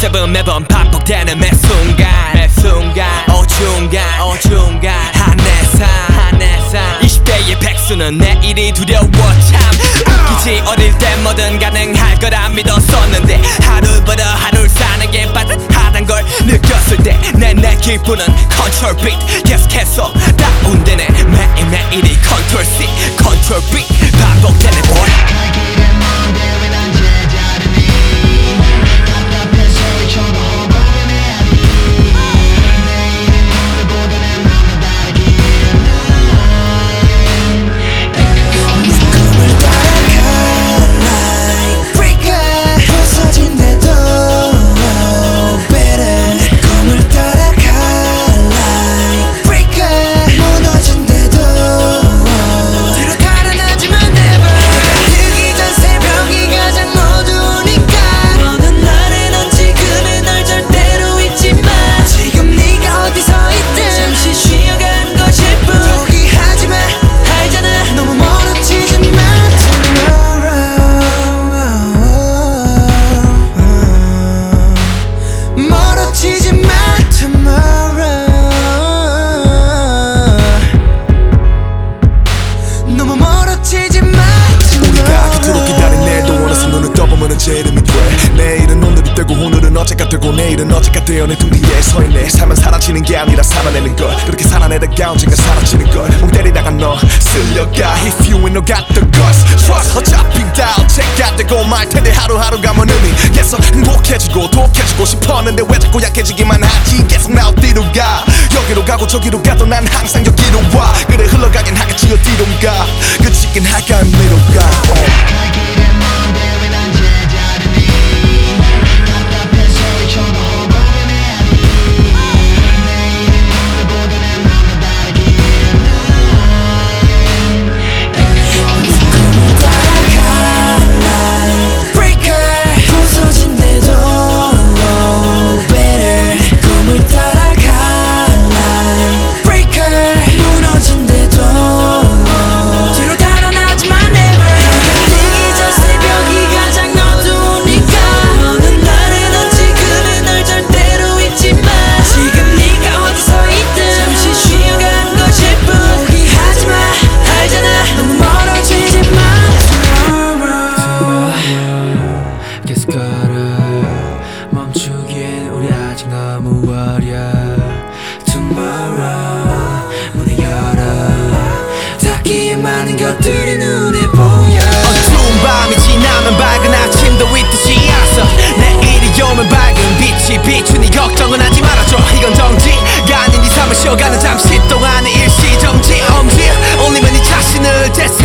붙잡은 매번 반복되는 매 순간 어중간 한해상 20대의 백수는 내일이 두려워 참 웃기지. 어릴 때 뭐든 가능할 거라 믿었었는데 하루보다 하루를 사는 게 빠듯하단 걸 느꼈을 때 내 기분은 컨트롤 beat 계속해서 다운되네. 매일매일이 컨트롤 C 컨트롤 B 반복되네 boy. 제 이름이 돼. 내일은 오늘이 되고 오늘은 어제가 되고 내일은 어제가 되어 내 등 뒤에 서있네. 삶은 사라지는 게 아니라 살아내는 걸. 그렇게 살아내다가 언젠가 사라지는 걸. 멍 때리다가 너 쓸려가. If you ain't no got the guts trust. 어차피 다 언제가 되고 말 텐데 하루하루가 뭔 의미. 계속 행복해지고 독해지고 싶었는데 왜 자꾸 약해지기만 하지. 계속 나 어디로 가. 여기로 가고 저기로 가도 난 항상 여기로 와. 그래 흘러가긴 하겠지 어디로 가. 그치긴 할까 의미로 가. 멈추기엔 우리 아직 너무 어려. Tomorrow 문을 열어. 닿기에 많은 것들이 눈에 보여. 어두운 밤이 지나면 밝은 아침도 있듯이 알았어. 내일이 오면 밝은 빛이 비추니 걱정은 하지 말아줘. 이건 정지가 아닌 네 삶을 쉬어가는 잠시 동안의 일시정지. Only면 네 자신을